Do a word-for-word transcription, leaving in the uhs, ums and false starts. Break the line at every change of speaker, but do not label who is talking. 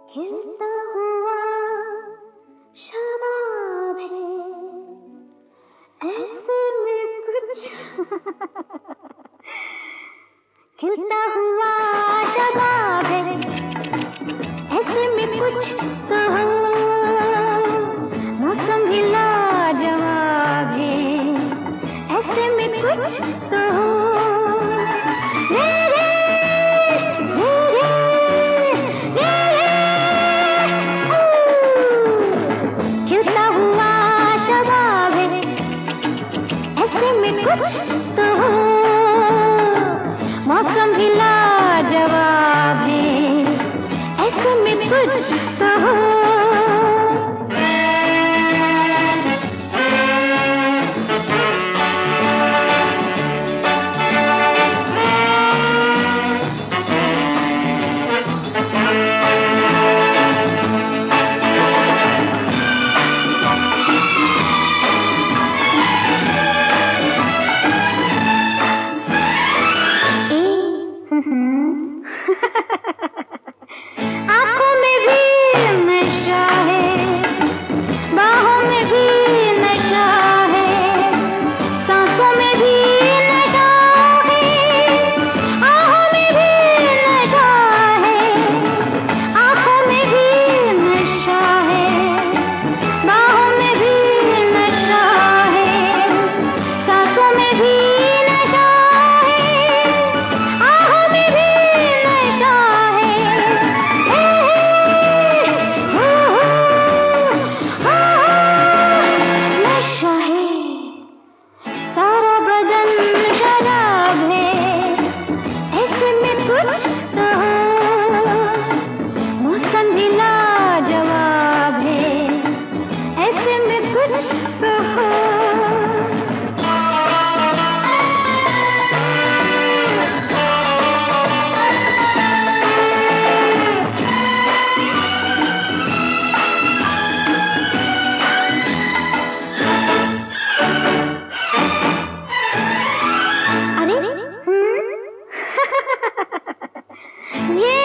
खिलता हुआ शबाब है, ऐसे में कुछ खिलता हुआ शबाब है, ऐसे में कुछ तो हो, मौसम भी लाजवाब है, ऐसे में कुछ तो हो। कुछ तो हो, मौसम भी लाजवाब है, ऐसे में कुछ तो हो। आँखों में भी नशा है, बाहों में भी नशा है, सांसों में भी नशा है, आहों में भी नशा है, आँखों में भी नशा है, बाहों में भी नशा है, सांसों में भी नशा है, आहों में भी नशा है। नशा है, सारा बदन शराब है, ऐसे में कुछ तो हो, मौसम भी लाजवाब है, ऐसे में कुछ तो हो। ये